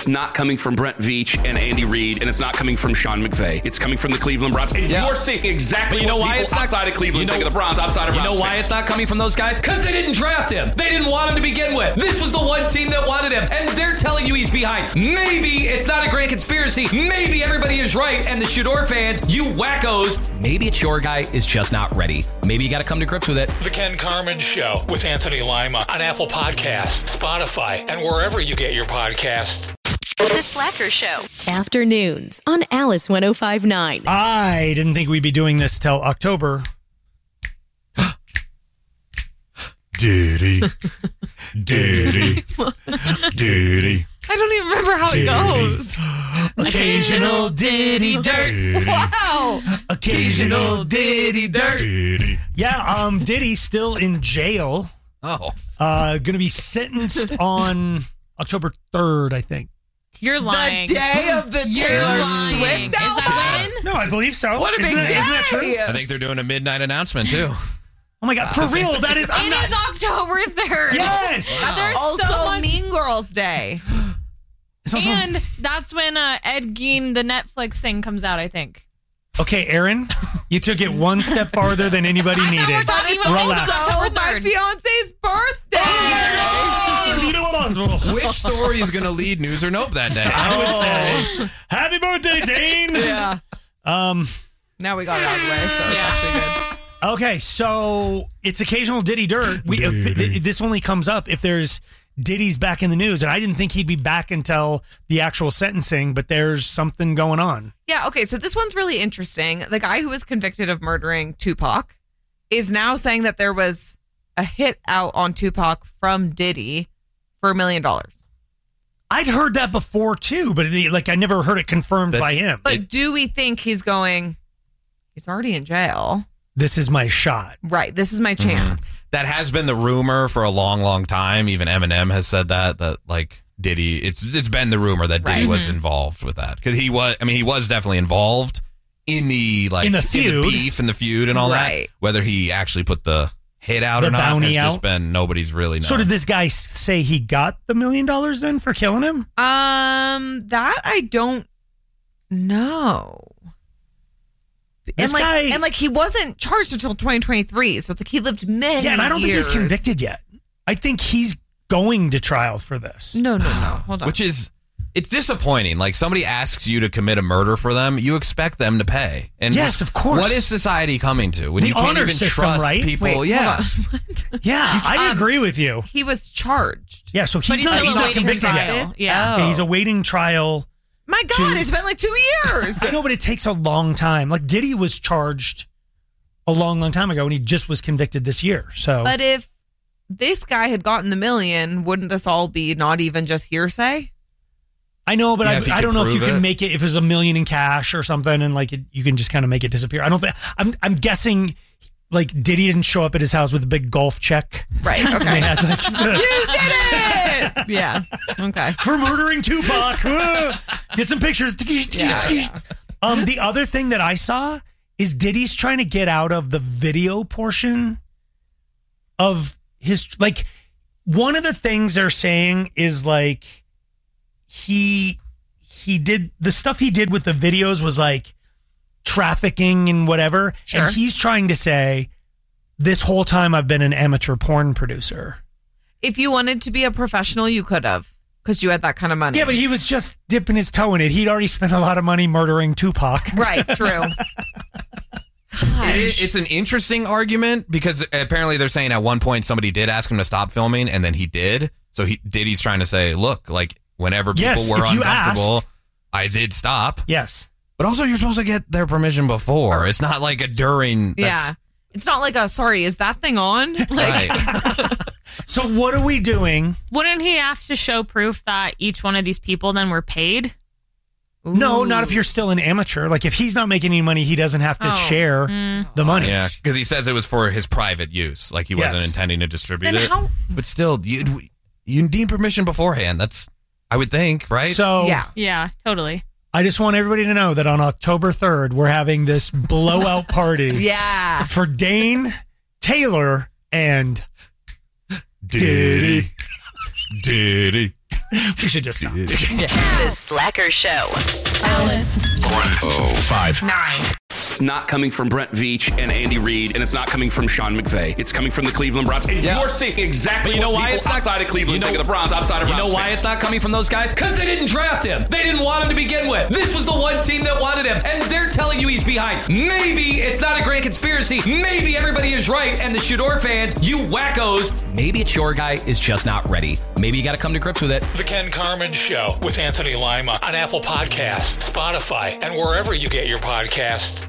it's not coming from Brent Veach and Andy Reid, and it's not coming from Sean McVay. It's coming from the Cleveland Browns. And you're seeing exactly what people outside of Cleveland think of the Browns, outside of Browns. You know why it's not coming from those guys? Because they didn't draft him. They didn't want him to begin with. This was the one team that wanted him, and they're telling you he's behind. Maybe it's not a great conspiracy. Maybe everybody is right, and the Shador fans, you wackos, maybe it's your guy is just not ready. Maybe you got to come to grips with it. The Ken Carman Show with Anthony Lima on Apple Podcasts, Spotify, and wherever you get your podcasts. The Slacker Show. Afternoons on Alice 105.9. I didn't think we'd be doing this till October. Diddy. Diddy. Diddy. I don't even remember how it goes. Occasional Diddy dirt. Wow. Occasional Diddy dirt. Diddy. Yeah, Diddy's still in jail. Oh. Going to be sentenced on October 3rd, I think. You're lying. The day of the Taylor Swift album? Is that when? No, I believe so. What a big day. Isn't that true? I think they're doing a midnight announcement, too. Oh, my God. For real, that is... It is October 3rd. Yes! Wow. There's Also so much. Mean Girls Day. And that's when Ed Gein, the Netflix thing, comes out, I think. Okay, Aaron, you took it one step farther than anybody needed. We're talking about Relax. October My 3rd. fiance's birthday. Which story is going to lead News or Nope that day? I would say, happy birthday, Dane! Yeah. Now we got it out of the way, so it's actually good. Okay, so it's occasional Diddy dirt. This only comes up if there's Diddy's back in the news, and I didn't think he'd be back until the actual sentencing, but there's something going on. Yeah, okay, so this one's really interesting. The guy who was convicted of murdering Tupac is now saying that there was a hit out on Tupac from Diddy for $1 million. I'd heard that before, too, but I never heard it confirmed by him. But do we think he's already in jail? This is my shot. Right, this is my chance. That has been the rumor for a long, long time. Even Eminem has said that like Diddy, it's been the rumor that Diddy was involved with that. Because he was definitely involved in the feud. Beef and the feud and all that. Whether he actually put the hit out or not has just been, nobody's really known. So did this guy say he got the $1 million then for killing him? That I don't know. And he wasn't charged until 2023, so it's like he lived many years. Yeah, and I don't think he's convicted yet. I think he's going to trial for this. No. Hold on. It's disappointing. Like, somebody asks you to commit a murder for them, you expect them to pay. And yes, of course. What is society coming to? When the you can't honor even system, trust right? people. Wait, yeah. Yeah, I agree with you. He was charged. Yeah, so he's not convicted yet. Yeah. Okay, he's awaiting trial. My God, it's been like 2 years. I know, but it takes a long time. Like, Diddy was charged a long, long time ago, and he just was convicted this year. So, but if this guy had gotten the $1 million, wouldn't this all be not even just hearsay? I know, but I don't know if you can it. make it if it's $1 million in cash or something, and you can just kind of make it disappear. I don't think. I'm guessing. Like, Diddy didn't show up at his house with a big golf check. Right. Okay. They had, You did it! Yeah. Okay. For murdering Tupac. Get some pictures. Yeah. The other thing that I saw is Diddy's trying to get out of the video portion of his, one of the things they're saying is he did the stuff he did with the videos was trafficking and whatever. Sure. And he's trying to say, this whole time I've been an amateur porn producer. If you wanted to be a professional, you could have, because you had that kind of money. Yeah, but he was just dipping his toe in it. He'd already spent a lot of money murdering Tupac. Right, true. It's an interesting argument because apparently they're saying at one point somebody did ask him to stop filming and then he did. So Diddy's trying to say, look, whenever people were uncomfortable, I did stop. Yes. But also, you're supposed to get their permission before. It's not like a during. Yeah. It's not like sorry, is that thing on? Right. So what are we doing? Wouldn't he have to show proof that each one of these people then were paid? Ooh. No, not if you're still an amateur. If he's not making any money, he doesn't have to share the money. Yeah, because he says it was for his private use. He wasn't intending to distribute then it. But still, you need permission beforehand. That's, I would think, right? So Yeah, totally. I just want everybody to know that on October 3rd, we're having this blowout party. Yeah. For Dane, Taylor, and Diddy. Diddy. We should just stop. The Slacker Show. Alice. 105.9. It's not coming from Brent Veach and Andy Reid, and it's not coming from Sean McVay. It's coming from the Cleveland Browns. And you're seeing exactly what people outside of Cleveland think of the Browns, outside of Browns. You know why fans. it's not coming from those guys? Because they didn't draft him. They didn't want him to begin with. This was the one team that wanted him, and they're telling you he's behind. Maybe it's not a grand conspiracy. Maybe everybody is right, and the Shador fans, you wackos, maybe it's your guy is just not ready. Maybe you got to come to grips with it. The Ken Carman Show with Anthony Lima on Apple Podcasts, Spotify, and wherever you get your podcasts.